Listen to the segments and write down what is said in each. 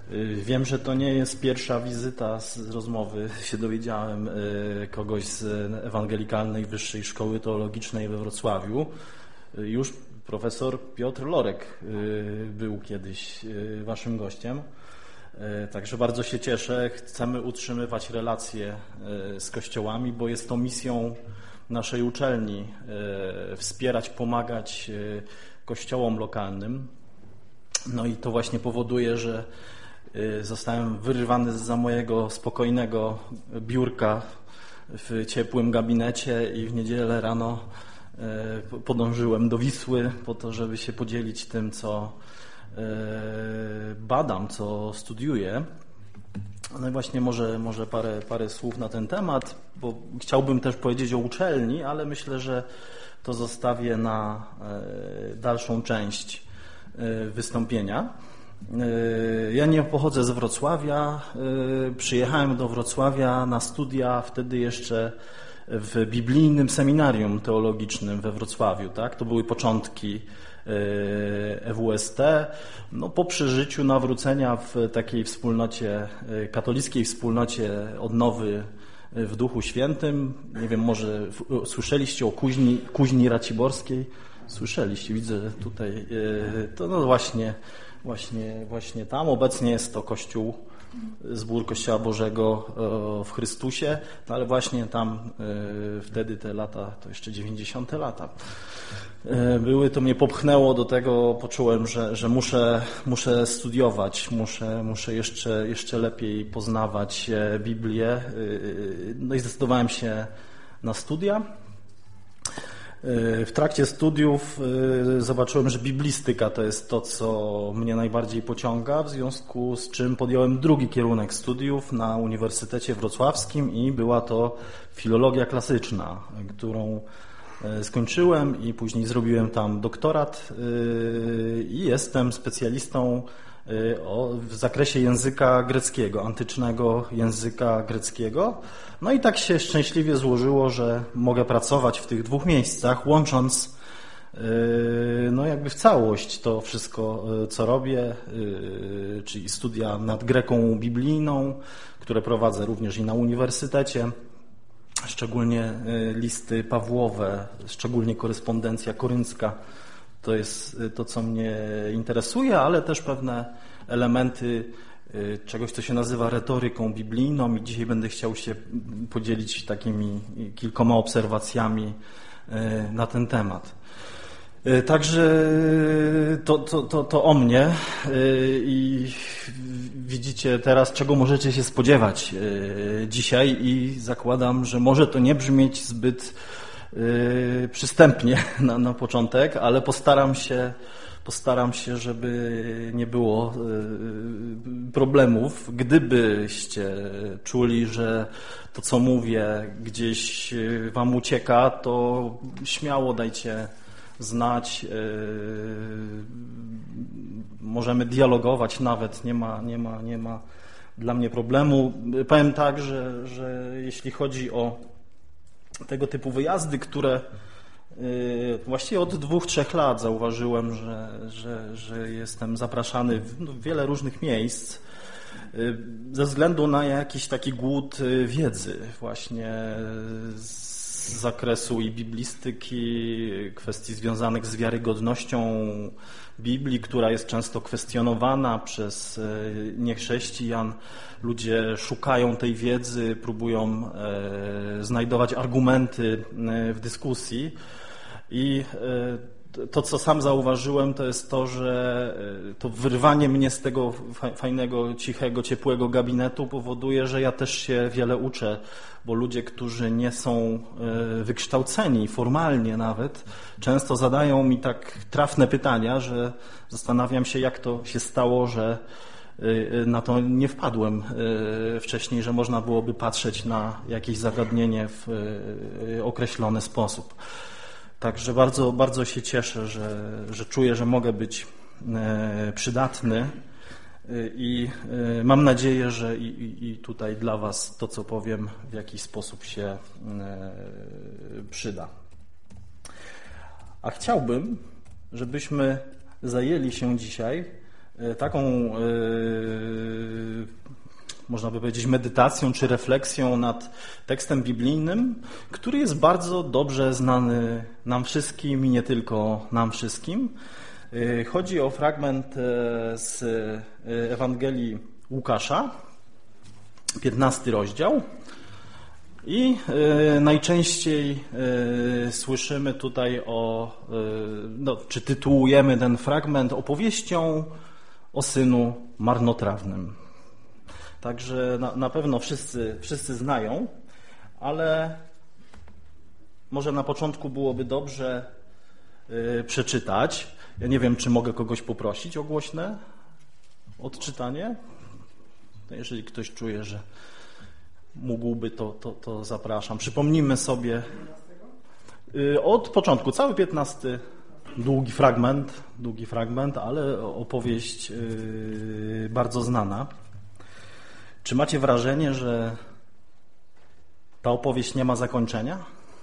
Wiem, że to nie jest pierwsza wizyta z rozmowy, się dowiedziałem, kogoś z Ewangelikalnej Wyższej Szkoły Teologicznej we Wrocławiu. Już profesor Piotr Lorek był kiedyś waszym gościem. Także bardzo się cieszę. Chcemy utrzymywać relacje z kościołami, bo jest to misją naszej uczelni wspierać, pomagać kościołom lokalnym. No i to właśnie powoduje, że zostałem wyrwany zza mojego spokojnego biurka w ciepłym gabinecie i w niedzielę rano podążyłem do Wisły po to, żeby się podzielić tym, co badam, co studiuję. No i właśnie może parę słów na ten temat, bo chciałbym też powiedzieć o uczelni, ale myślę, że to zostawię na dalszą część wystąpienia. Ja nie pochodzę z Wrocławia. Przyjechałem do Wrocławia na studia wtedy jeszcze w biblijnym seminarium teologicznym we Wrocławiu. Tak? To były początki EWST. No, po przeżyciu nawrócenia w takiej wspólnocie, katolickiej wspólnocie odnowy w Duchu Świętym. Nie wiem, może słyszeliście o Kuźni Raciborskiej? Słyszeliście, widzę tutaj. To no właśnie tam. Obecnie jest to Kościół, Zbór Kościoła Bożego w Chrystusie, no ale właśnie tam wtedy te lata, to jeszcze 90. lata były, to mnie popchnęło do tego, poczułem, że muszę studiować, muszę jeszcze lepiej poznawać Biblię, no i zdecydowałem się na studia. W trakcie studiów zobaczyłem, że biblistyka to jest to, co mnie najbardziej pociąga, w związku z czym podjąłem drugi kierunek studiów na Uniwersytecie Wrocławskim i była to filologia klasyczna, którą skończyłem i później zrobiłem tam doktorat i jestem specjalistą w zakresie języka greckiego, antycznego języka greckiego. No i tak się szczęśliwie złożyło, że mogę pracować w tych dwóch miejscach, łącząc no jakby w całość to wszystko, co robię, czyli studia nad Greką biblijną, które prowadzę również i na uniwersytecie, szczególnie listy Pawłowe, szczególnie korespondencja koryncka. To jest to, co mnie interesuje, ale też pewne elementy czegoś, co się nazywa retoryką biblijną i dzisiaj będę chciał się podzielić takimi kilkoma obserwacjami na ten temat. Także to o mnie i widzicie teraz, czego możecie się spodziewać dzisiaj i zakładam, że może to nie brzmieć zbyt przystępnie na początek, ale postaram się, żeby nie było problemów. Gdybyście czuli, że to, co mówię, gdzieś wam ucieka, to śmiało dajcie znać. Możemy dialogować nawet, nie ma dla mnie problemu. Powiem tak, że jeśli chodzi o tego typu wyjazdy, które właściwie od 2-3 lat zauważyłem, że jestem zapraszany w wiele różnych miejsc ze względu na jakiś taki głód wiedzy właśnie z zakresu i biblistyki, kwestii związanych z wiarygodnością Biblii, która jest często kwestionowana przez niechrześcijan. Ludzie szukają tej wiedzy, próbują znajdować argumenty w dyskusji i to, co sam zauważyłem, to jest to, że to wyrwanie mnie z tego fajnego, cichego, ciepłego gabinetu powoduje, że ja też się wiele uczę, bo ludzie, którzy nie są wykształceni formalnie nawet, często zadają mi tak trafne pytania, że zastanawiam się, jak to się stało, że na to nie wpadłem wcześniej, że można byłoby patrzeć na jakieś zagadnienie w określony sposób. Także bardzo, bardzo się cieszę, że czuję, że mogę być przydatny i mam nadzieję, że i tutaj dla was to, co powiem, w jakiś sposób się przyda. A chciałbym, żebyśmy zajęli się dzisiaj taką można by powiedzieć, medytacją czy refleksją nad tekstem biblijnym, który jest bardzo dobrze znany nam wszystkim i nie tylko nam wszystkim. Chodzi o fragment z Ewangelii Łukasza, 15 rozdział. I najczęściej słyszymy tutaj czy tytułujemy ten fragment opowieścią o synu marnotrawnym. Także na pewno wszyscy znają, ale może na początku byłoby dobrze przeczytać. Ja nie wiem, czy mogę kogoś poprosić o głośne odczytanie. Jeżeli ktoś czuje, że mógłby, to zapraszam. Przypomnijmy sobie od początku, cały 15, długi fragment, ale opowieść bardzo znana. Czy macie wrażenie, że ta opowieść nie ma zakończenia?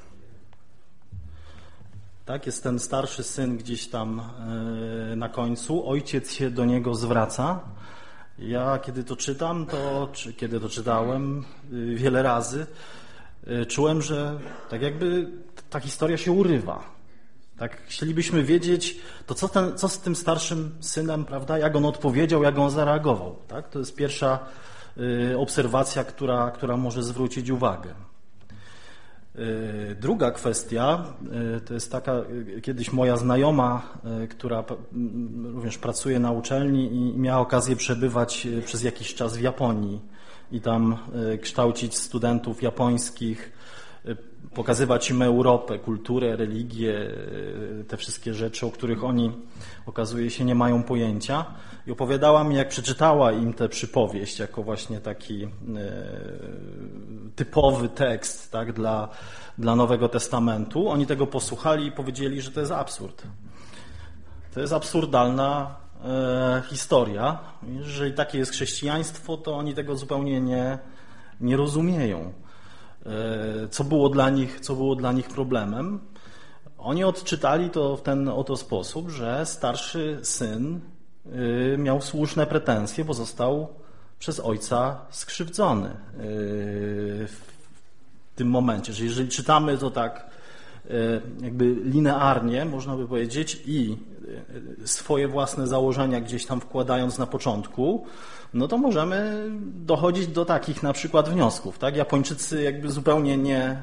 Tak, jest ten starszy syn gdzieś tam na końcu, ojciec się do niego zwraca. Ja kiedy to czytam, kiedy to czytałem wiele razy, czułem, że tak jakby ta historia się urywa. Tak chcielibyśmy wiedzieć, to co z tym starszym synem, prawda, jak on odpowiedział, jak on zareagował. Tak? To jest pierwsza obserwacja, która może zwrócić uwagę. Druga kwestia to jest taka, kiedyś moja znajoma, która również pracuje na uczelni i miała okazję przebywać przez jakiś czas w Japonii i tam kształcić studentów japońskich, pokazywać im Europę, kulturę, religię, te wszystkie rzeczy, o których oni, okazuje się, nie mają pojęcia. I opowiadała mi, jak przeczytała im tę przypowieść jako właśnie taki typowy tekst, tak, dla Nowego Testamentu. Oni tego posłuchali i powiedzieli, że to jest absurd. To jest absurdalna historia. Jeżeli takie jest chrześcijaństwo, to oni tego zupełnie nie rozumieją. Co było dla nich problemem? Oni odczytali to w ten oto sposób, że starszy syn miał słuszne pretensje, bo został przez ojca skrzywdzony w tym momencie. Że jeżeli czytamy to tak jakby linearnie, można by powiedzieć, i swoje własne założenia gdzieś tam wkładając na początku, no to możemy dochodzić do takich na przykład wniosków. Tak? Japończycy jakby zupełnie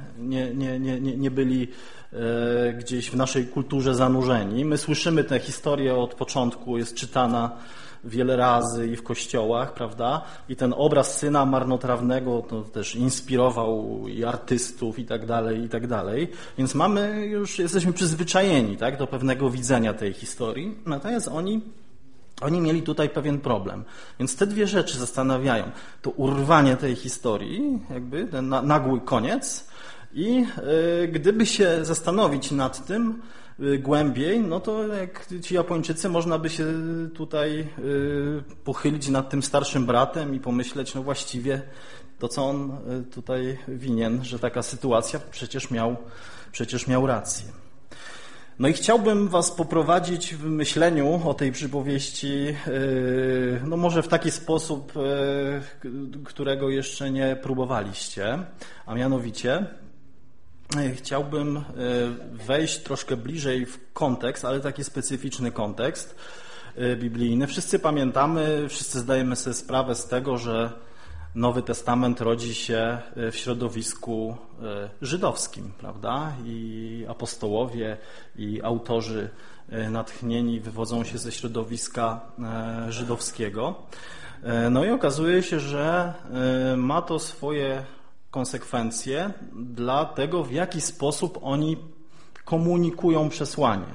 nie byli gdzieś w naszej kulturze zanurzeni. My słyszymy tę historię od początku, jest czytana wiele razy i w kościołach, prawda? I ten obraz syna marnotrawnego to też inspirował i artystów i tak dalej. Więc jesteśmy przyzwyczajeni, tak, do pewnego widzenia tej historii. Natomiast oni mieli tutaj pewien problem. Więc te dwie rzeczy zastanawiają. To urwanie tej historii, jakby ten nagły koniec i gdyby się zastanowić nad tym głębiej, no to jak ci Japończycy, można by się tutaj pochylić nad tym starszym bratem i pomyśleć, no właściwie to co on tutaj winien, że taka sytuacja, przecież miał rację. No i chciałbym was poprowadzić w myśleniu o tej przypowieści, no może w taki sposób, którego jeszcze nie próbowaliście, a mianowicie chciałbym wejść troszkę bliżej w kontekst, ale taki specyficzny kontekst biblijny. Wszyscy pamiętamy, wszyscy zdajemy sobie sprawę z tego, że Nowy Testament rodzi się w środowisku żydowskim, prawda? I apostołowie, i autorzy natchnieni wywodzą się ze środowiska żydowskiego. No i okazuje się, że ma to swoje konsekwencje dla tego, w jaki sposób oni komunikują przesłanie.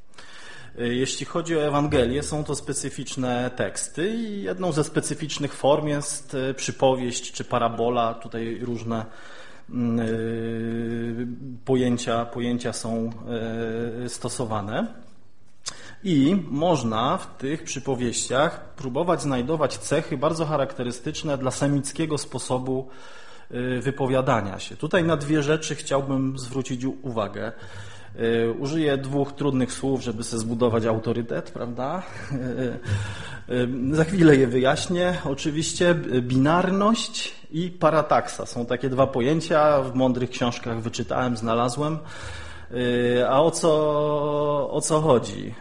Jeśli chodzi o Ewangelię, są to specyficzne teksty i jedną ze specyficznych form jest przypowieść czy parabola. Tutaj różne pojęcia są stosowane. I można w tych przypowieściach próbować znajdować cechy bardzo charakterystyczne dla semickiego sposobu wypowiadania się. Tutaj na dwie rzeczy chciałbym zwrócić uwagę. Użyję 2 trudnych słów, żeby sobie zbudować autorytet, prawda? Za chwilę je wyjaśnię. Oczywiście binarność i parataksa są takie 2 pojęcia, w mądrych książkach wyczytałem, znalazłem. A o co chodzi?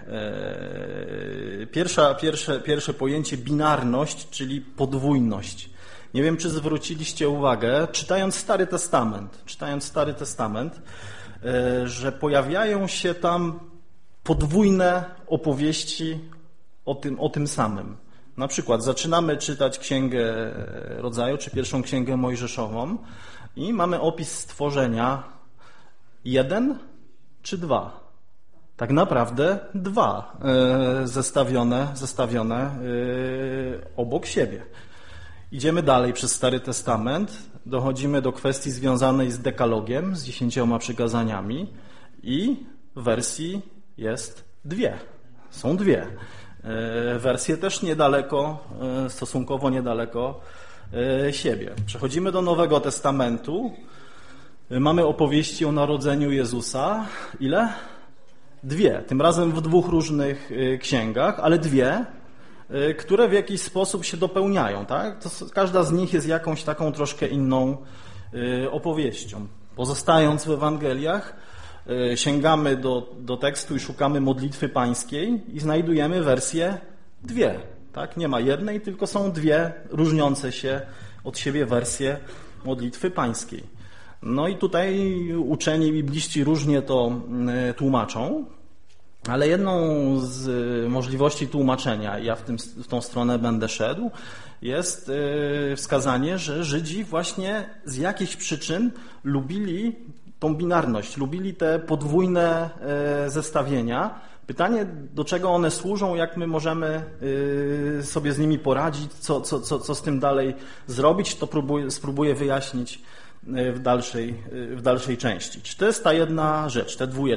Pierwsze pojęcie binarność, czyli podwójność. Nie wiem, czy zwróciliście uwagę, czytając Stary Testament, że pojawiają się tam podwójne opowieści o tym samym. Na przykład zaczynamy czytać Księgę Rodzaju, czy pierwszą Księgę Mojżeszową i mamy opis stworzenia 1 czy 2. Tak naprawdę 2 zestawione obok siebie. Idziemy dalej przez Stary Testament, dochodzimy do kwestii związanej z dekalogiem, z 10 przykazaniami i wersji jest 2. Są 2. Wersje też stosunkowo niedaleko siebie. Przechodzimy do Nowego Testamentu. Mamy opowieści o narodzeniu Jezusa. Ile? 2. Tym razem w 2 różnych księgach, ale 2, które w jakiś sposób się dopełniają. Tak? Każda z nich jest jakąś taką troszkę inną opowieścią. Pozostając w Ewangeliach, sięgamy do tekstu i szukamy modlitwy pańskiej i znajdujemy wersję 2. Tak? Nie ma jednej, tylko są 2 różniące się od siebie wersje modlitwy pańskiej. No i tutaj uczeni bibliści różnie to tłumaczą, ale jedną z możliwości tłumaczenia, ja w tą stronę będę szedł, jest wskazanie, że Żydzi właśnie z jakichś przyczyn lubili tą binarność, lubili te podwójne zestawienia. Pytanie, do czego one służą, jak my możemy sobie z nimi poradzić, co z tym dalej zrobić, to spróbuję wyjaśnić w dalszej części. Czy to jest ta jedna rzecz, te 2?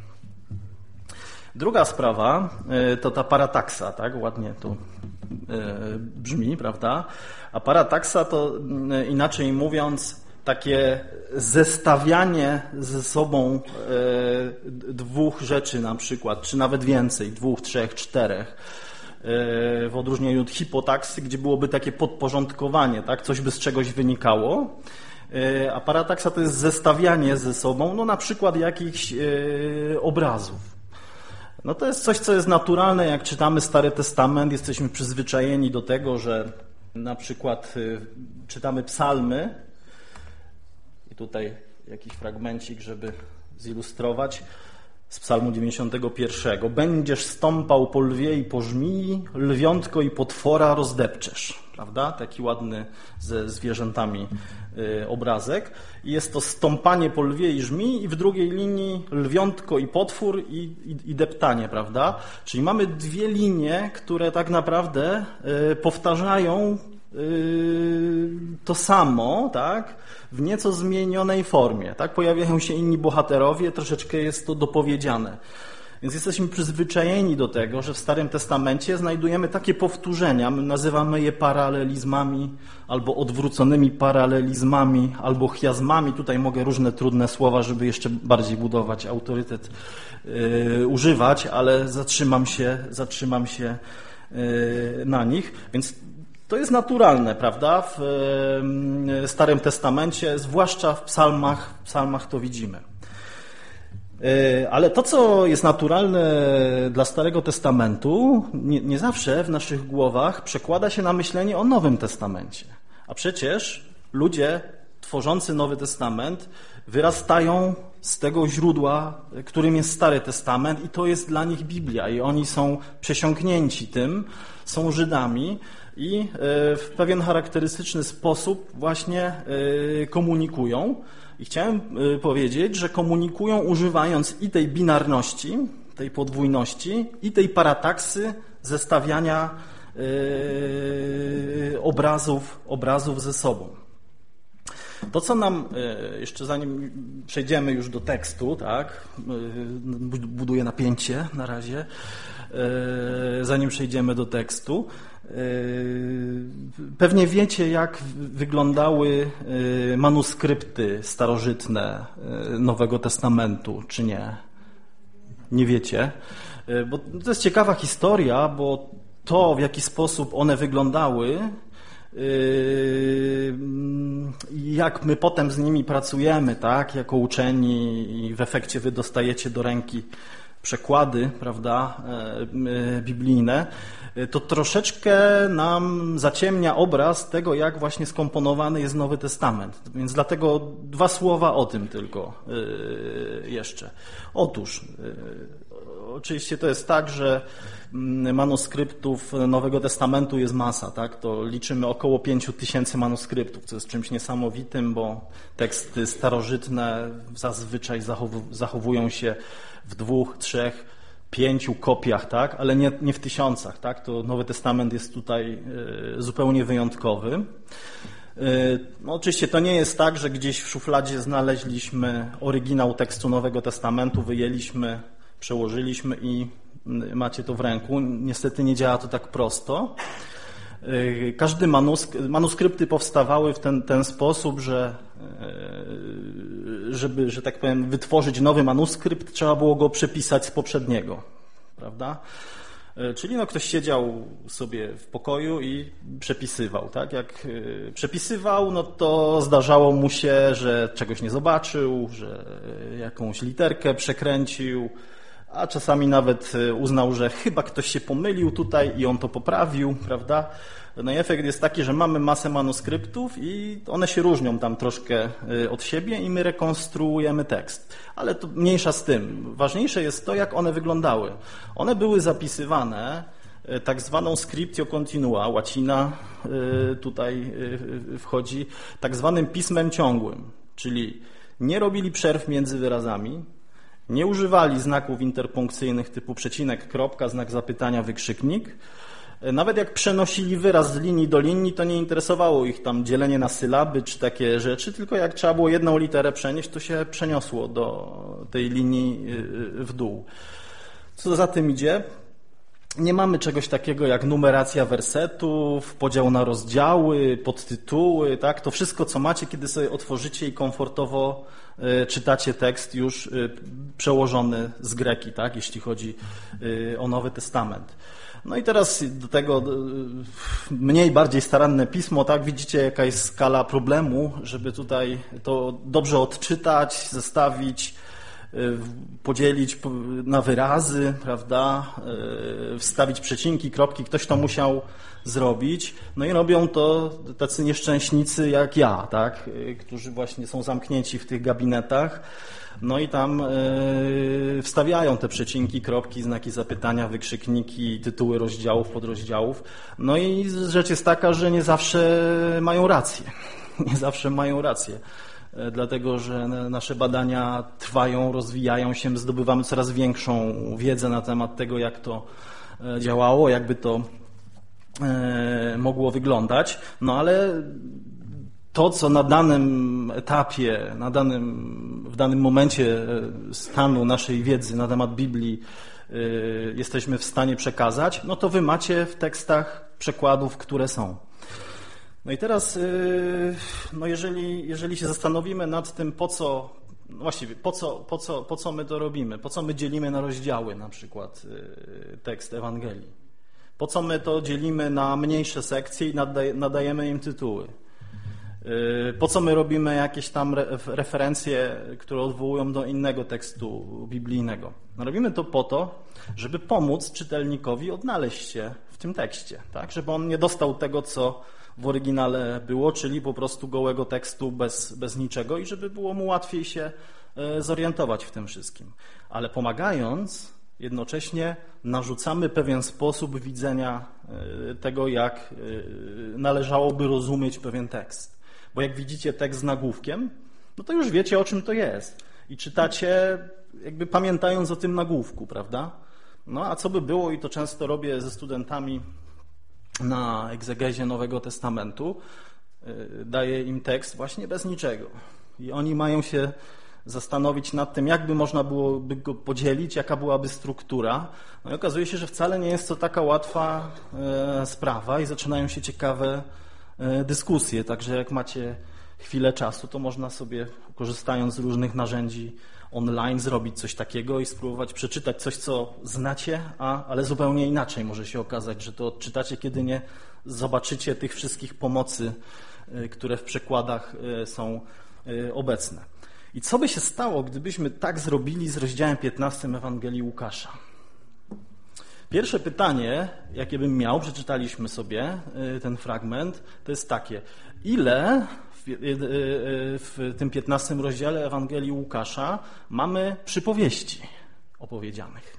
Druga sprawa to ta parataksa, tak? Ładnie to brzmi, prawda? A parataksa to inaczej mówiąc takie zestawianie ze sobą 2 rzeczy na przykład, czy nawet więcej, 2, 3, 4. W odróżnieniu od hipotaksy, gdzie byłoby takie podporządkowanie, tak? Coś by z czegoś wynikało. A parataksa to jest zestawianie ze sobą, no na przykład jakichś obrazów. No to jest coś, co jest naturalne, jak czytamy Stary Testament, jesteśmy przyzwyczajeni do tego, że na przykład czytamy psalmy i tutaj jakiś fragmencik, żeby zilustrować, z psalmu 91. Będziesz stąpał po lwie i po żmii, lwiątko i potwora rozdepczesz. Prawda? Taki ładny ze zwierzętami obrazek. I jest to stąpanie po lwie i żmii i w drugiej linii lwiątko i potwór i deptanie, prawda? Czyli mamy 2 linie, które tak naprawdę powtarzają to samo, tak? W nieco zmienionej formie. Tak? Pojawiają się inni bohaterowie, troszeczkę jest to dopowiedziane. Więc jesteśmy przyzwyczajeni do tego, że w Starym Testamencie znajdujemy takie powtórzenia, my nazywamy je paralelizmami, albo odwróconymi paralelizmami, albo chiazmami. Tutaj mogę różne trudne słowa, żeby jeszcze bardziej budować autorytet, używać, ale zatrzymam się na nich. Więc to jest naturalne, prawda? W Starym Testamencie, zwłaszcza w psalmach to widzimy. Ale to, co jest naturalne dla Starego Testamentu, nie zawsze w naszych głowach przekłada się na myślenie o Nowym Testamencie. A przecież ludzie tworzący Nowy Testament wyrastają z tego źródła, którym jest Stary Testament i to jest dla nich Biblia i oni są przesiąknięci tym, są Żydami i w pewien charakterystyczny sposób właśnie komunikują. I chciałem powiedzieć, że komunikują używając i tej binarności, tej podwójności, i tej parataksy, zestawiania obrazów ze sobą. To, co nam, jeszcze zanim przejdziemy już do tekstu, tak, buduję napięcie na razie, zanim przejdziemy do tekstu, pewnie wiecie, jak wyglądały manuskrypty starożytne Nowego Testamentu, czy nie? nie wiecie. Bo to jest ciekawa historia, bo to, w jaki sposób one wyglądały, jak my potem z nimi pracujemy, tak, jako uczeni i w efekcie wy dostajecie do ręki przekłady, prawda, biblijne, to troszeczkę nam zaciemnia obraz tego, jak właśnie skomponowany jest Nowy Testament. Więc dlatego 2 słowa o tym tylko jeszcze. Otóż, oczywiście to jest tak, że manuskryptów Nowego Testamentu jest masa, tak? To liczymy około 5000 manuskryptów, co jest czymś niesamowitym, bo teksty starożytne zazwyczaj zachowują się w 2, 3, 5 kopiach, tak? Ale nie w tysiącach, tak? To Nowy Testament jest tutaj zupełnie wyjątkowy. No, oczywiście to nie jest tak, że gdzieś w szufladzie znaleźliśmy oryginał tekstu Nowego Testamentu, wyjęliśmy, przełożyliśmy i macie to w ręku. Niestety nie działa to tak prosto. Każdy manuskrypty powstawały w ten sposób, żeby, że tak powiem, wytworzyć nowy manuskrypt, trzeba było go przepisać z poprzedniego, prawda? Czyli ktoś siedział sobie w pokoju i przepisywał, tak? Jak przepisywał, to zdarzało mu się, że czegoś nie zobaczył, że jakąś literkę przekręcił, a czasami nawet uznał, że chyba ktoś się pomylił tutaj i on to poprawił, prawda? No i efekt jest taki, że mamy masę manuskryptów i one się różnią tam troszkę od siebie i my rekonstruujemy tekst. Ale to mniejsza z tym. Ważniejsze jest to, jak one wyglądały. One były zapisywane tak zwaną scriptio continua, łacina tutaj wchodzi, tak zwanym pismem ciągłym, czyli nie robili przerw między wyrazami, nie używali znaków interpunkcyjnych typu przecinek, kropka, znak zapytania, wykrzyknik. Nawet jak przenosili wyraz z linii do linii, to nie interesowało ich tam dzielenie na sylaby czy takie rzeczy, tylko jak trzeba było jedną literę przenieść, to się przeniosło do tej linii w dół. Co za tym idzie? Nie mamy czegoś takiego jak numeracja wersetów, podział na rozdziały, podtytuły, tak? To wszystko, co macie, kiedy sobie otworzycie i komfortowo czytacie tekst już przełożony z greki, tak? Jeśli chodzi o Nowy Testament. No i teraz do tego bardziej staranne pismo, tak? Widzicie, jaka jest skala problemu, żeby tutaj to dobrze odczytać, zestawić, podzielić na wyrazy, prawda? Wstawić przecinki, kropki. Ktoś to musiał zrobić. No i robią to tacy nieszczęśnicy jak ja, tak? Którzy właśnie są zamknięci w tych gabinetach. No i tam wstawiają te przecinki, kropki, znaki zapytania, wykrzykniki, tytuły rozdziałów, podrozdziałów. No i rzecz jest taka, że nie zawsze mają rację. Nie zawsze mają rację. Dlatego, że nasze badania trwają, rozwijają się, zdobywamy coraz większą wiedzę na temat tego, jak to działało, jakby to mogło wyglądać. No ale to, co na danym etapie, w danym momencie stanu naszej wiedzy na temat Biblii jesteśmy w stanie przekazać, no to wy macie w tekstach przekładów, które są. No i teraz, jeżeli się zastanowimy nad tym, po co my to robimy, po co my dzielimy na rozdziały na przykład tekst Ewangelii, po co my to dzielimy na mniejsze sekcje i nadajemy im tytuły, po co my robimy jakieś tam referencje, które odwołują do innego tekstu biblijnego. No robimy to po to, żeby pomóc czytelnikowi odnaleźć się w tym tekście, tak? Żeby on nie dostał tego, co w oryginale było, czyli po prostu gołego tekstu bez niczego i żeby było mu łatwiej się zorientować w tym wszystkim. Ale pomagając, jednocześnie narzucamy pewien sposób widzenia tego, jak należałoby rozumieć pewien tekst. Bo jak widzicie tekst z nagłówkiem, no to już wiecie, o czym to jest. I czytacie jakby pamiętając o tym nagłówku, prawda? No a co by było, i to często robię ze studentami na egzegezie Nowego Testamentu, daję im tekst właśnie bez niczego. I oni mają się zastanowić nad tym, jakby można byłoby go podzielić, jaka byłaby struktura. No i okazuje się, że wcale nie jest to taka łatwa sprawa i zaczynają się ciekawe dyskusje. Także jak macie chwilę czasu, to można sobie, korzystając z różnych narzędzi online, zrobić coś takiego i spróbować przeczytać coś, co znacie, ale zupełnie inaczej może się okazać, że to odczytacie, kiedy nie zobaczycie tych wszystkich pomocy, które w przekładach są obecne. I co by się stało, gdybyśmy tak zrobili z rozdziałem 15 Ewangelii Łukasza? Pierwsze pytanie, jakie bym miał, przeczytaliśmy sobie ten fragment, to jest takie: ile w tym 15 rozdziale Ewangelii Łukasza mamy przypowieści opowiedzianych?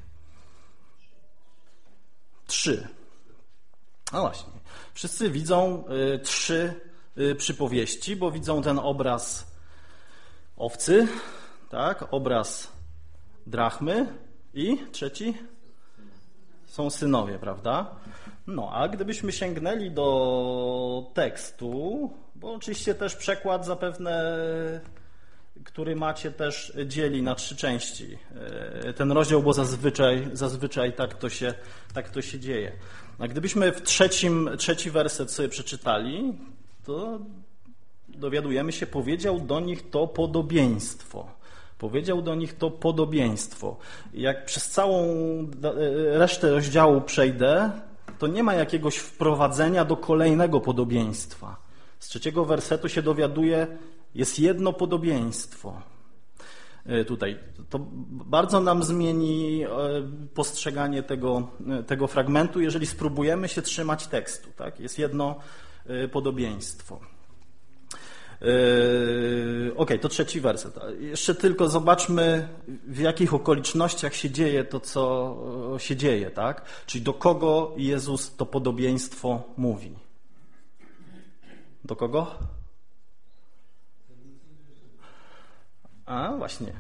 3. No właśnie. Wszyscy widzą 3 przypowieści, bo widzą ten obraz owcy, tak, obraz drachmy i trzeci są synowie, prawda? No, a gdybyśmy sięgnęli do tekstu, bo oczywiście też przekład zapewne, który macie, też dzieli na 3 części ten rozdział, bo zazwyczaj tak to się dzieje. A gdybyśmy w trzeci werset sobie przeczytali, to dowiadujemy się, powiedział do nich to podobieństwo. Powiedział do nich to podobieństwo. Jak przez całą resztę rozdziału przejdę, to nie ma jakiegoś wprowadzenia do kolejnego podobieństwa. Z 3 wersetu się dowiaduje, jest jedno podobieństwo. Tutaj. To bardzo nam zmieni postrzeganie tego fragmentu, jeżeli spróbujemy się trzymać tekstu. Tak? Jest jedno podobieństwo. Okej, to 3 werset. Jeszcze tylko zobaczmy, w jakich okolicznościach się dzieje to, co się dzieje, tak? Czyli do kogo Jezus to podobieństwo mówi? Do kogo? A, właśnie.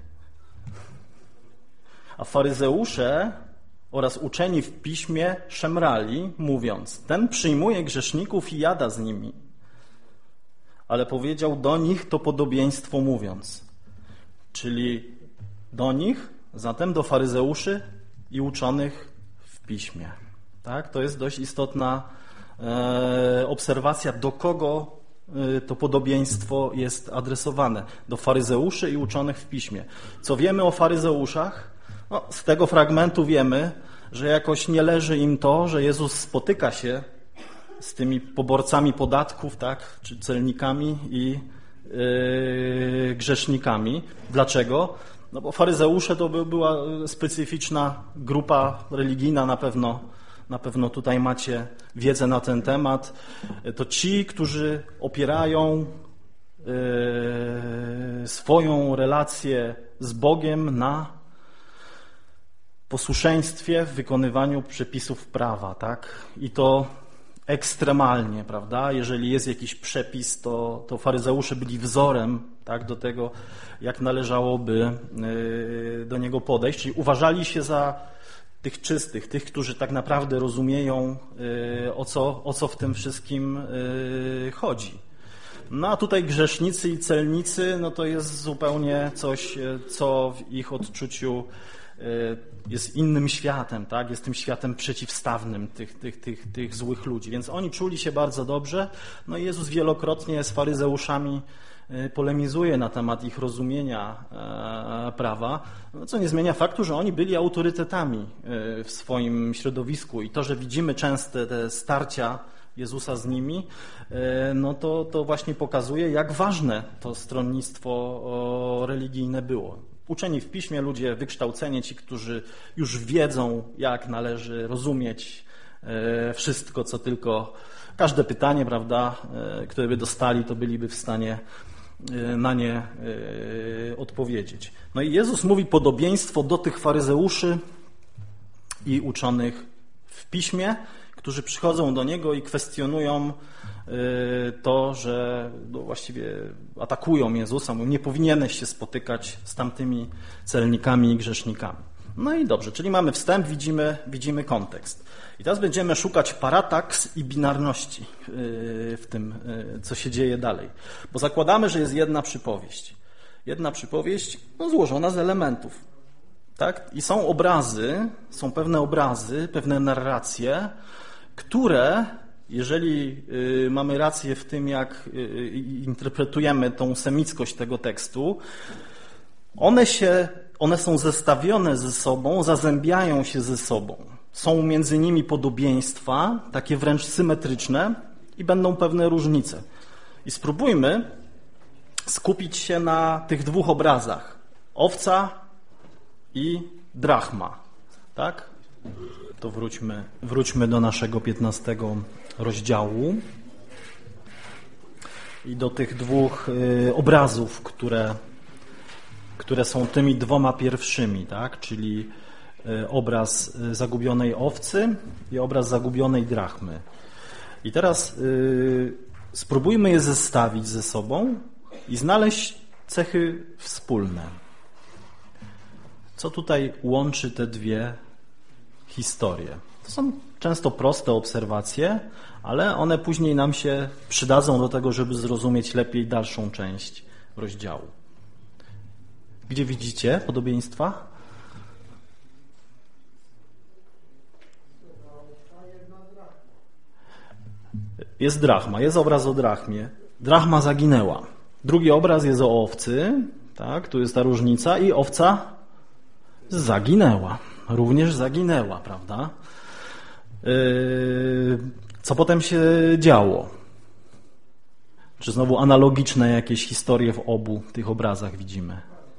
A faryzeusze oraz uczeni w piśmie szemrali, mówiąc: ten przyjmuje grzeszników i jada z nimi. Ale powiedział do nich to podobieństwo mówiąc. Czyli do nich, zatem do faryzeuszy i uczonych w piśmie. Tak? To jest dość istotna obserwacja, do kogo to podobieństwo jest adresowane. Do faryzeuszy i uczonych w piśmie. Co wiemy o faryzeuszach? No, z tego fragmentu wiemy, że jakoś nie leży im to, że Jezus spotyka się z tymi poborcami podatków, tak, czy celnikami i grzesznikami. Dlaczego? No bo faryzeusze to była specyficzna grupa religijna, na pewno tutaj macie wiedzę na ten temat. To ci, którzy opierają swoją relację z Bogiem na posłuszeństwie w wykonywaniu przepisów prawa, tak? I to ekstremalnie, prawda? Jeżeli jest jakiś przepis, to faryzeusze byli wzorem, tak, do tego, jak należałoby do niego podejść. Czyli uważali się za tych czystych, tych, którzy tak naprawdę rozumieją, o co w tym wszystkim chodzi. No a tutaj grzesznicy i celnicy, no to jest zupełnie coś, co w ich odczuciu jest innym światem, tak? Jest tym światem przeciwstawnym tych złych ludzi. Więc oni czuli się bardzo dobrze. No i Jezus wielokrotnie z faryzeuszami polemizuje na temat ich rozumienia prawa, co nie zmienia faktu, że oni byli autorytetami w swoim środowisku i to, że widzimy częste te starcia Jezusa z nimi, no to właśnie pokazuje, jak ważne to stronnictwo religijne było. Uczeni w piśmie, ludzie wykształceni, ci, którzy już wiedzą, jak należy rozumieć wszystko, co tylko, każde pytanie, prawda, które by dostali, to byliby w stanie na nie odpowiedzieć. No i Jezus mówi podobieństwo do tych faryzeuszy i uczonych w piśmie, którzy przychodzą do Niego i kwestionują to, że właściwie atakują Jezusa, mówią: nie powinieneś się spotykać z tamtymi celnikami i grzesznikami. No i dobrze, czyli mamy wstęp, widzimy kontekst. I teraz będziemy szukać parataks i binarności w tym, co się dzieje dalej. Bo zakładamy, że jest jedna przypowieść. Jedna przypowieść złożona z elementów. Tak? I są pewne obrazy, pewne narracje, które jeżeli mamy rację w tym, jak interpretujemy tą semickość tego tekstu, one są zestawione ze sobą, zazębiają się ze sobą. Są między nimi podobieństwa, takie wręcz symetryczne i będą pewne różnice. I spróbujmy skupić się na tych dwóch obrazach. Owca i drachma. Tak? To wróćmy do naszego 15 rozdziału i do tych dwóch obrazów, które są tymi dwoma pierwszymi, tak? Czyli obraz zagubionej owcy i obraz zagubionej drachmy. I teraz spróbujmy je zestawić ze sobą i znaleźć cechy wspólne. Co tutaj łączy te dwie historie? To są często proste obserwacje, ale one później nam się przydadzą do tego, żeby zrozumieć lepiej dalszą część rozdziału. Gdzie widzicie podobieństwa? Jest drachma, jest obraz o drachmie. Drachma zaginęła. Drugi obraz jest o owcy, tak, tu jest ta różnica i owca zaginęła. Również zaginęła, prawda? Co potem się działo? Czy znowu analogiczne jakieś historie w obu tych obrazach widzimy?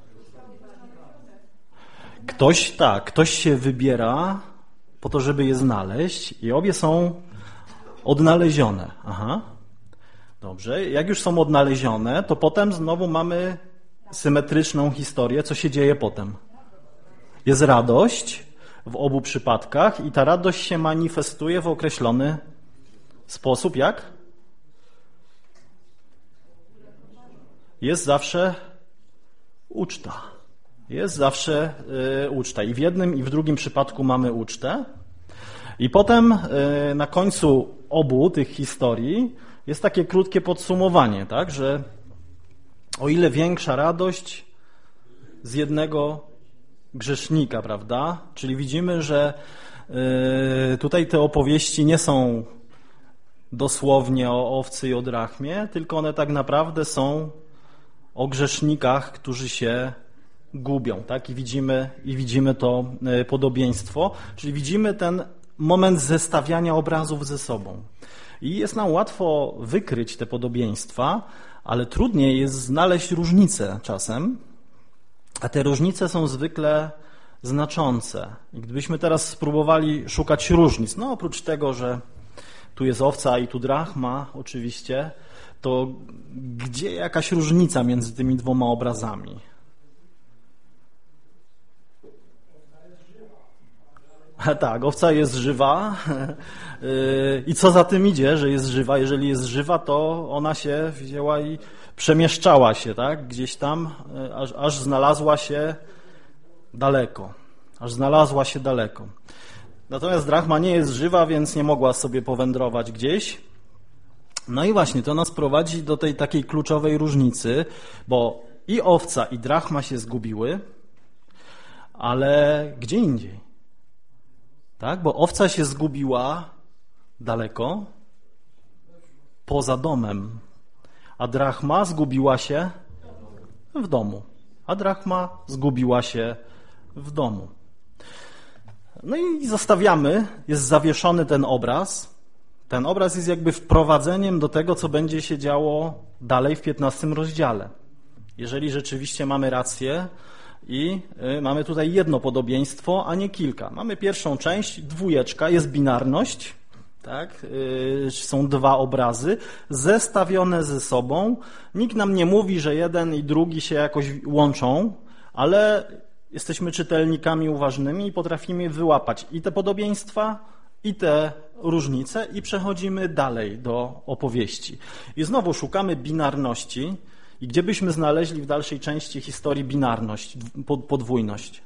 Ktoś się wybiera po to, żeby je znaleźć i obie są odnalezione. Aha. Dobrze, jak już są odnalezione, to potem znowu mamy symetryczną historię. Co się dzieje potem? Jest radość w obu przypadkach i ta radość się manifestuje w określony sposób. Jak? Jest zawsze uczta. Jest zawsze uczta. I w jednym, i w drugim przypadku mamy ucztę. I potem na końcu obu tych historii jest takie krótkie podsumowanie, tak, że o ile większa radość z jednego grzesznika, prawda? Czyli widzimy, że tutaj te opowieści nie są dosłownie o owcy i o drachmie, tylko one tak naprawdę są o grzesznikach, którzy się gubią, tak? I widzimy to podobieństwo, czyli widzimy ten moment zestawiania obrazów ze sobą. I jest nam łatwo wykryć te podobieństwa, ale trudniej jest znaleźć różnice czasem, a te różnice są zwykle znaczące. I gdybyśmy teraz spróbowali szukać różnic, no oprócz tego, że tu jest owca i tu drachma oczywiście, to gdzie jakaś różnica między tymi dwoma obrazami? Tak, owca jest żywa i co za tym idzie, że jest żywa? Jeżeli jest żywa, to ona się wzięła i przemieszczała się, tak? Gdzieś tam, aż znalazła się daleko. Natomiast drachma nie jest żywa, więc nie mogła sobie powędrować gdzieś. No i właśnie, to nas prowadzi do tej takiej kluczowej różnicy, bo i owca, i drachma się zgubiły, ale gdzie indziej. Tak? Bo owca się zgubiła daleko, poza domem, a drachma zgubiła się w domu. No i zostawiamy, jest zawieszony ten obraz. Ten obraz jest jakby wprowadzeniem do tego, co będzie się działo dalej w 15 rozdziale. Jeżeli rzeczywiście mamy rację i mamy tutaj jedno podobieństwo, a nie kilka. Mamy pierwszą część, dwójeczka, jest binarność, tak? Są dwa obrazy zestawione ze sobą. Nikt nam nie mówi, że jeden i drugi się jakoś łączą, ale jesteśmy czytelnikami uważnymi i potrafimy wyłapać i te podobieństwa, i te różnice i przechodzimy dalej do opowieści. I znowu szukamy binarności i gdzie byśmy znaleźli w dalszej części historii binarność, podwójność?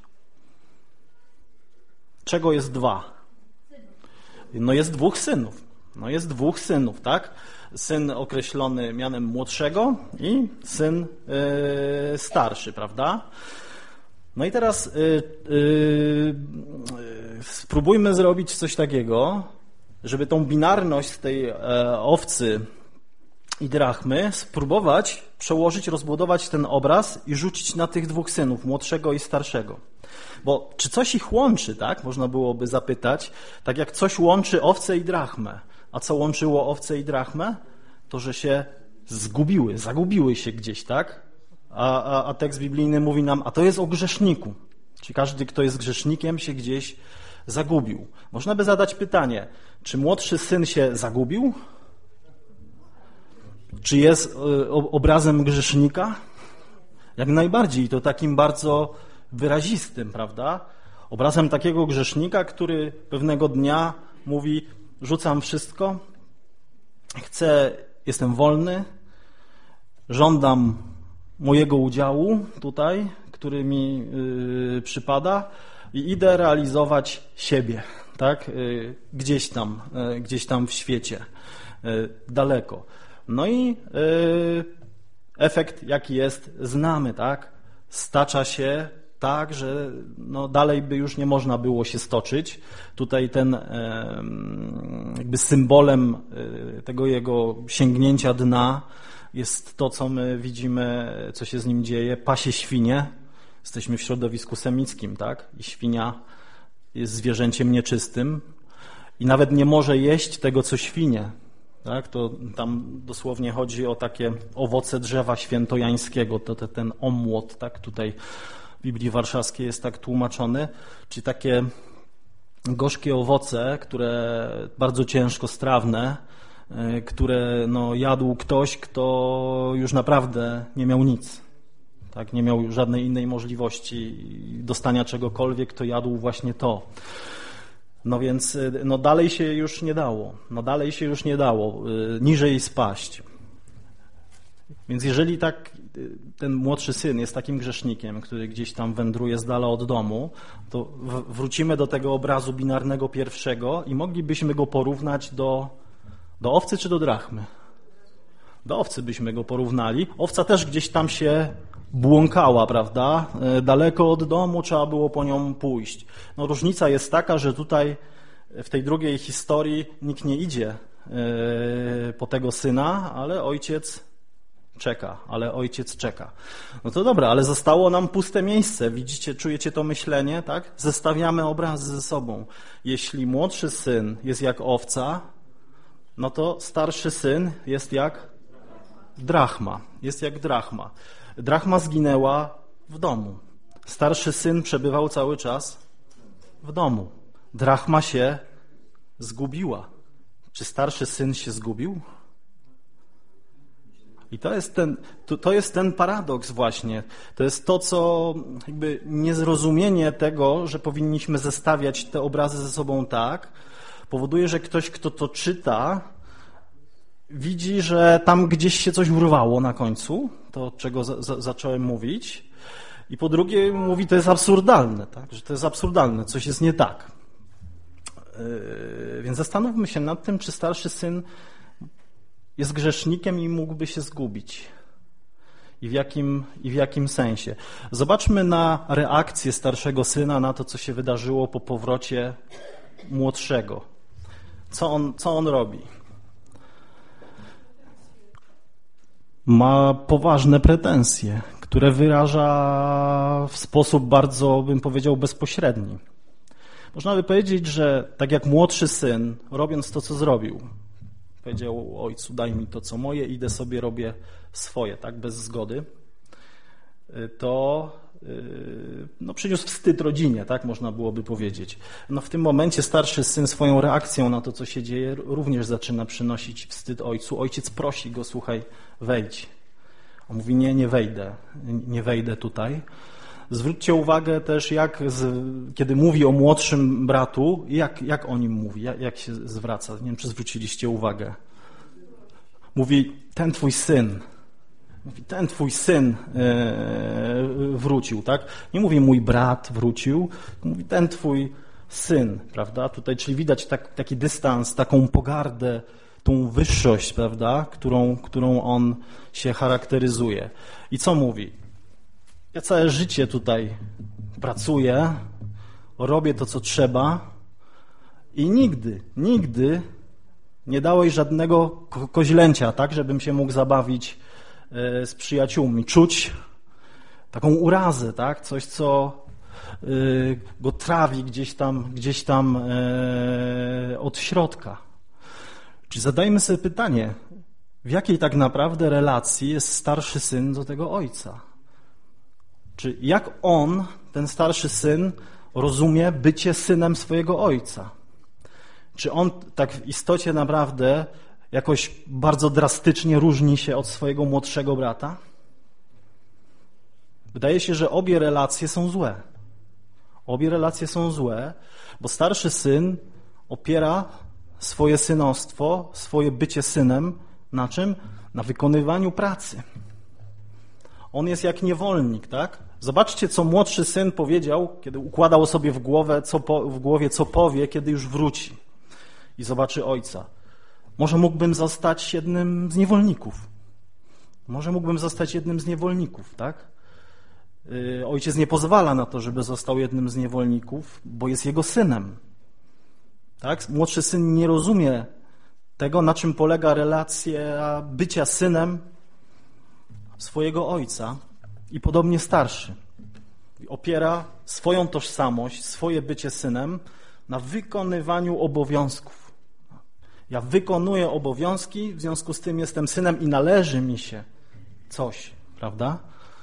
Czego jest dwa? No jest dwóch synów, tak? Syn określony mianem młodszego i syn starszy, prawda? No i teraz spróbujmy zrobić coś takiego, żeby tą binarność z tej owcy i drachmy spróbować przełożyć, rozbudować ten obraz i rzucić na tych dwóch synów, młodszego i starszego. Bo czy coś ich łączy, tak? Można byłoby zapytać, tak jak coś łączy owcę i drachmę. A co łączyło owcę i drachmę? To, że się zagubiły się gdzieś, tak? A tekst biblijny mówi nam, a to jest o grzeszniku. Czyli każdy, kto jest grzesznikiem, się gdzieś zagubił. Można by zadać pytanie, czy młodszy syn się zagubił? Czy jest obrazem grzesznika? Jak najbardziej, i to takim bardzo wyrazistym, prawda? Obrazem takiego grzesznika, który pewnego dnia mówi, rzucam wszystko, jestem wolny, żądam mojego udziału tutaj, który mi przypada i idę realizować siebie, tak? Gdzieś tam w świecie, daleko. No i efekt jaki jest, znamy, tak? Stacza się tak, że no dalej by już nie można było się stoczyć. Tutaj ten jakby symbolem tego jego sięgnięcia dna jest to, co my widzimy, co się z nim dzieje. Pasie świnie. Jesteśmy w środowisku semickim, tak? I świnia jest zwierzęciem nieczystym i nawet nie może jeść tego, co świnie. Tak? To tam dosłownie chodzi o takie owoce drzewa świętojańskiego, ten omłot, tak? Tutaj w Biblii Warszawskiej jest tak tłumaczony, czyli takie gorzkie owoce, które bardzo ciężko strawne, które no, jadł ktoś, kto już naprawdę nie miał nic. Tak? Nie miał żadnej innej możliwości dostania czegokolwiek, to jadł właśnie to. No więc no dalej się już nie dało, niżej spaść. Więc jeżeli tak ten młodszy syn jest takim grzesznikiem, który gdzieś tam wędruje z dala od domu, to wrócimy do tego obrazu binarnego pierwszego i moglibyśmy go porównać do owcy czy do drachmy? Do owcy byśmy go porównali. Owca też gdzieś tam się błąkała, prawda? Daleko od domu trzeba było po nią pójść. No różnica jest taka, że tutaj w tej drugiej historii nikt nie idzie po tego syna, ale ojciec czeka. No to dobra, ale zostało nam puste miejsce. Widzicie, czujecie to myślenie, tak? Zestawiamy obrazy ze sobą. Jeśli młodszy syn jest jak owca, no to starszy syn jest jak drachma. Drachma zginęła w domu. Starszy syn przebywał cały czas w domu. Drachma się zgubiła. Czy starszy syn się zgubił? I to jest ten paradoks właśnie. To jest to, co jakby niezrozumienie tego, że powinniśmy zestawiać te obrazy ze sobą tak, powoduje, że ktoś, kto to czyta, widzi, że tam gdzieś się coś urwało na końcu, to od czego zacząłem mówić. I po drugie mówi, to jest absurdalne, tak? Że to jest absurdalne, coś jest nie tak. Więc zastanówmy się nad tym, czy starszy syn jest grzesznikiem i mógłby się zgubić. I w jakim sensie. Zobaczmy na reakcję starszego syna na to, co się wydarzyło po powrocie młodszego. Co on robi? Ma poważne pretensje, które wyraża w sposób bardzo, bym powiedział, bezpośredni. Można by powiedzieć, że tak jak młodszy syn, robiąc to, co zrobił, powiedział ojcu, daj mi to, co moje, idę sobie, robię swoje, tak, bez zgody, to no, przyniósł wstyd rodzinie, tak, można byłoby powiedzieć. No, w tym momencie starszy syn swoją reakcją na to, co się dzieje, również zaczyna przynosić wstyd ojcu. Ojciec prosi go, słuchaj, wejdź. On mówi, nie wejdę tutaj. Zwróćcie uwagę też, kiedy mówi o młodszym bratu, jak o nim mówi, jak się zwraca. Nie wiem, czy zwróciliście uwagę. Mówi, ten twój syn wrócił, tak? Nie mówi, mój brat wrócił, mówi, ten twój syn, prawda? Tutaj, czyli widać taki dystans, taką pogardę, tą wyższość, prawda? Którą on się charakteryzuje. I co mówi? Ja całe życie tutaj pracuję, robię to, co trzeba i nigdy nie dałeś żadnego koźlęcia, tak, żebym się mógł zabawić z przyjaciółmi, czuć taką urazę, tak, coś, co go trawi gdzieś tam od środka. Czy zadajmy sobie pytanie, w jakiej tak naprawdę relacji jest starszy syn do tego ojca? Czy jak on, ten starszy syn, rozumie bycie synem swojego ojca? Czy on tak w istocie naprawdę jakoś bardzo drastycznie różni się od swojego młodszego brata? Wydaje się, że obie relacje są złe. Obie relacje są złe, bo starszy syn opiera swoje synostwo, swoje bycie synem na czym? Na wykonywaniu pracy. On jest jak niewolnik, tak? Zobaczcie, co młodszy syn powiedział, kiedy układał sobie w głowie, co powie, kiedy już wróci i zobaczy ojca. Może mógłbym zostać jednym z niewolników. Może mógłbym zostać jednym z niewolników, tak? Ojciec nie pozwala na to, żeby został jednym z niewolników, bo jest jego synem. Tak? Młodszy syn nie rozumie tego, na czym polega relacja bycia synem swojego ojca i podobnie starszy. Opiera swoją tożsamość, swoje bycie synem na wykonywaniu obowiązków. Ja wykonuję obowiązki, w związku z tym jestem synem i należy mi się coś, prawda?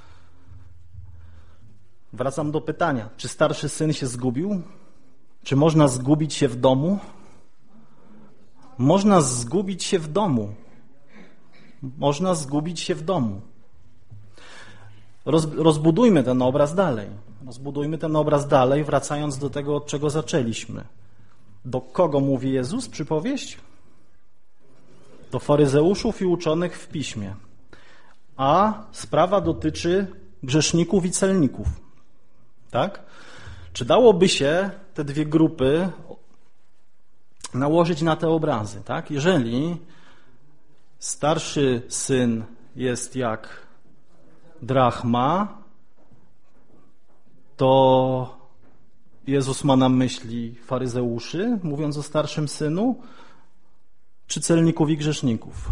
Wracam do pytania, czy starszy syn się zgubił? Czy można zgubić się w domu? Można zgubić się w domu. Można zgubić się w domu. Rozbudujmy ten obraz dalej. Rozbudujmy ten obraz dalej, wracając do tego, od czego zaczęliśmy. Do kogo mówi Jezus przypowieść? Do faryzeuszów i uczonych w piśmie. A sprawa dotyczy grzeszników i celników. Tak? Czy dałoby się te dwie grupy nałożyć na te obrazy? Tak? Jeżeli starszy syn jest jak drachma, to Jezus ma na myśli faryzeuszy, mówiąc o starszym synu, czy celników i grzeszników?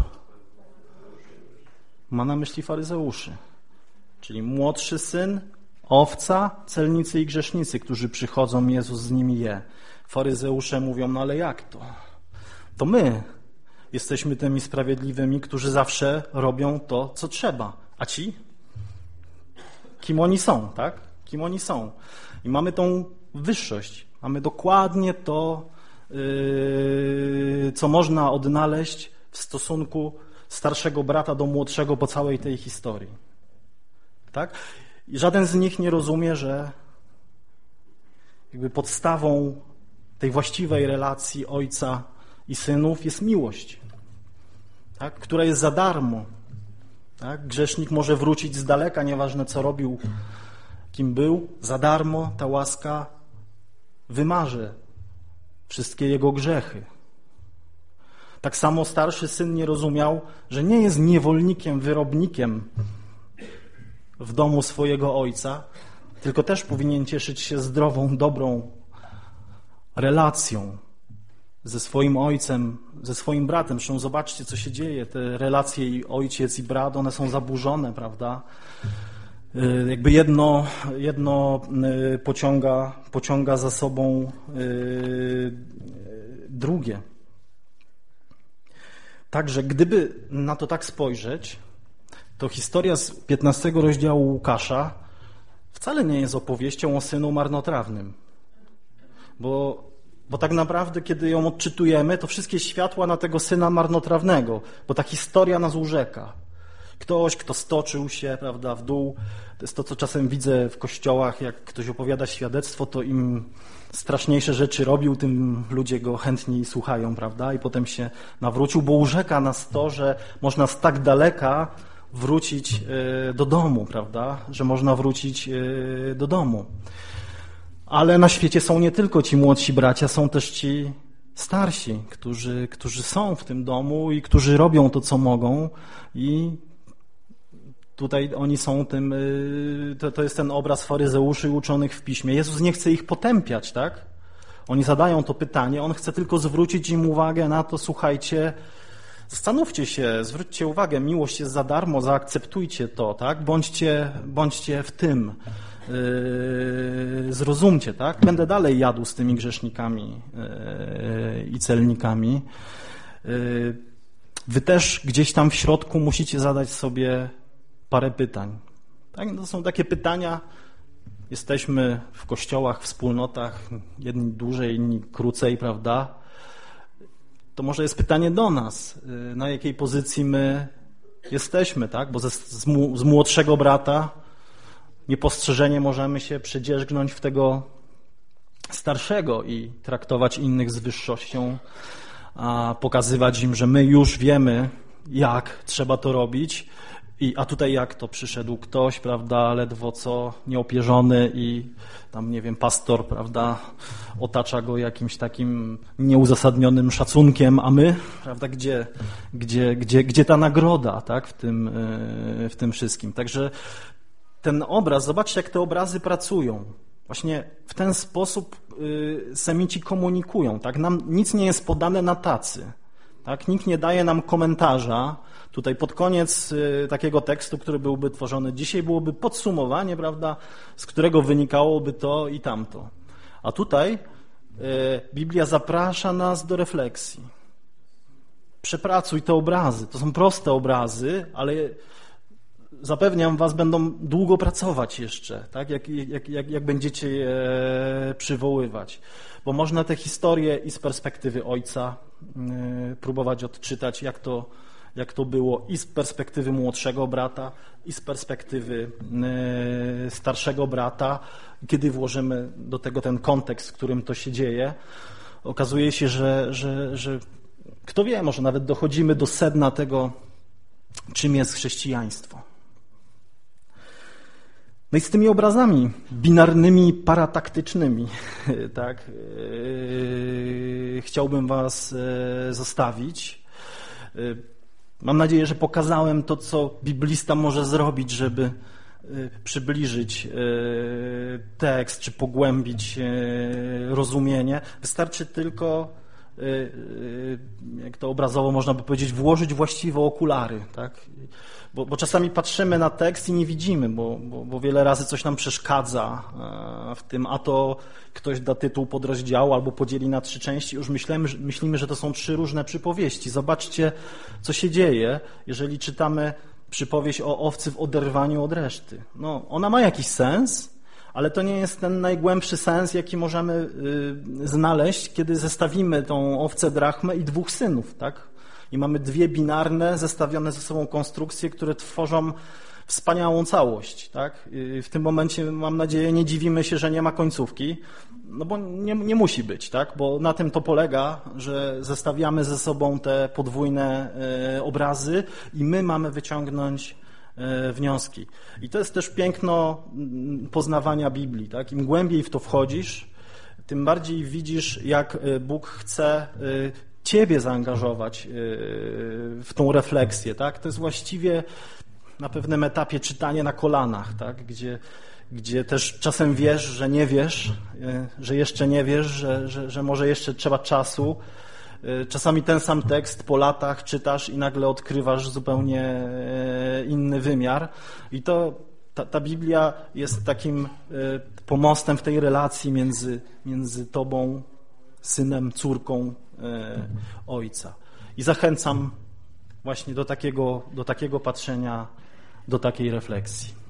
Ma na myśli faryzeuszy. Czyli młodszy syn, owca, celnicy i grzesznicy, którzy przychodzą, Jezus z nimi je. Faryzeusze mówią, no ale jak to? To my jesteśmy tymi sprawiedliwymi, którzy zawsze robią to, co trzeba. A ci? Kim oni są, tak? Kim oni są? I mamy tą wyższość. Mamy dokładnie to, co można odnaleźć w stosunku starszego brata do młodszego po całej tej historii. Tak? I żaden z nich nie rozumie, że jakby podstawą tej właściwej relacji ojca i synów jest miłość, tak? Która jest za darmo. Tak? Grzesznik może wrócić z daleka, nieważne co robił, kim był, za darmo ta łaska wymaże wszystkie jego grzechy. Tak samo starszy syn nie rozumiał, że nie jest niewolnikiem, wyrobnikiem w domu swojego ojca, tylko też powinien cieszyć się zdrową, dobrą relacją ze swoim ojcem, ze swoim bratem. Zresztą zobaczcie, co się dzieje. Te relacje i ojciec i brat, one są zaburzone, prawda? Jakby jedno pociąga za sobą drugie. Także gdyby na to tak spojrzeć, to historia z 15 rozdziału Łukasza wcale nie jest opowieścią o synu marnotrawnym. Bo tak naprawdę, kiedy ją odczytujemy, to wszystkie światła na tego syna marnotrawnego, bo ta historia nas urzeka. Ktoś, kto stoczył się, prawda, w dół. To jest to, co czasem widzę w kościołach, jak ktoś opowiada świadectwo, to im straszniejsze rzeczy robił, tym ludzie go chętniej słuchają, prawda, i potem się nawrócił, bo urzeka nas to, że można z tak daleka wrócić do domu, prawda, że można wrócić do domu. Ale na świecie są nie tylko ci młodsi bracia, są też ci starsi, którzy są w tym domu i którzy robią to, co mogą, i tutaj oni są tym, to jest ten obraz faryzeuszy uczonych w piśmie. Jezus nie chce ich potępiać, tak? Oni zadają to pytanie, on chce tylko zwrócić im uwagę na to, słuchajcie, zastanówcie się, zwróćcie uwagę, miłość jest za darmo, zaakceptujcie to, tak? Bądźcie w tym, zrozumcie, tak? Będę dalej jadł z tymi grzesznikami i celnikami. Wy też gdzieś tam w środku musicie zadać sobie parę pytań. Tak? To są takie pytania, jesteśmy w kościołach, wspólnotach, jedni dłużej, inni krócej, prawda? To może jest pytanie do nas, na jakiej pozycji my jesteśmy, tak? Bo z młodszego brata niepostrzeżenie możemy się przedzierzgnąć w tego starszego i traktować innych z wyższością, a pokazywać im, że my już wiemy, jak trzeba to robić, a tutaj jak to przyszedł ktoś, prawda, ledwo co nieopierzony i tam, nie wiem, pastor, prawda, otacza go jakimś takim nieuzasadnionym szacunkiem, a my, prawda, gdzie ta nagroda, tak, w tym wszystkim. Także ten obraz, zobaczcie, jak te obrazy pracują. Właśnie w ten sposób semici komunikują, tak? Nam nic nie jest podane na tacy, tak? Nikt nie daje nam komentarza. Tutaj pod koniec takiego tekstu, który byłby tworzony dzisiaj, byłoby podsumowanie, prawda, z którego wynikałoby to i tamto. A tutaj Biblia zaprasza nas do refleksji. Przepracuj te obrazy. To są proste obrazy, ale zapewniam was, będą długo pracować jeszcze, tak? Jak będziecie je przywoływać. Bo można te historie i z perspektywy ojca próbować odczytać, jak to było i z perspektywy młodszego brata, i z perspektywy starszego brata. Kiedy włożymy do tego ten kontekst, w którym to się dzieje, okazuje się, że kto wie, może nawet dochodzimy do sedna tego, czym jest chrześcijaństwo. No i z tymi obrazami binarnymi, parataktycznymi, tak, chciałbym was zostawić. Mam nadzieję, że pokazałem to, co biblista może zrobić, żeby przybliżyć tekst, czy pogłębić rozumienie. Wystarczy tylko, jak to obrazowo można by powiedzieć, włożyć właściwe okulary, tak? Bo czasami patrzymy na tekst i nie widzimy, bo wiele razy coś nam przeszkadza w tym, a to ktoś da tytuł podrozdziału albo podzieli na 3 części. Już myślimy, że to są 3 różne przypowieści. Zobaczcie, co się dzieje, jeżeli czytamy przypowieść o owcy w oderwaniu od reszty. No, ona ma jakiś sens, ale to nie jest ten najgłębszy sens, jaki możemy znaleźć, kiedy zestawimy tą owcę drachmę i 2 synów, tak? I mamy 2 binarne, zestawione ze sobą konstrukcje, które tworzą wspaniałą całość, tak? I w tym momencie, mam nadzieję, nie dziwimy się, że nie ma końcówki, no bo nie musi być, tak? Bo na tym to polega, że zestawiamy ze sobą te podwójne obrazy i my mamy wyciągnąć wnioski. I to jest też piękno poznawania Biblii, tak? Im głębiej w to wchodzisz, tym bardziej widzisz, jak Bóg chce ciebie zaangażować w tą refleksję, tak? To jest właściwie na pewnym etapie czytanie na kolanach, tak? Gdzie też czasem wiesz, że nie wiesz, że jeszcze nie wiesz, że może jeszcze trzeba czasu. Czasami ten sam tekst po latach czytasz i nagle odkrywasz zupełnie inny wymiar. I ta Biblia jest takim pomostem w tej relacji między tobą, synem, córką ojca. I zachęcam właśnie do takiego patrzenia, do takiej refleksji.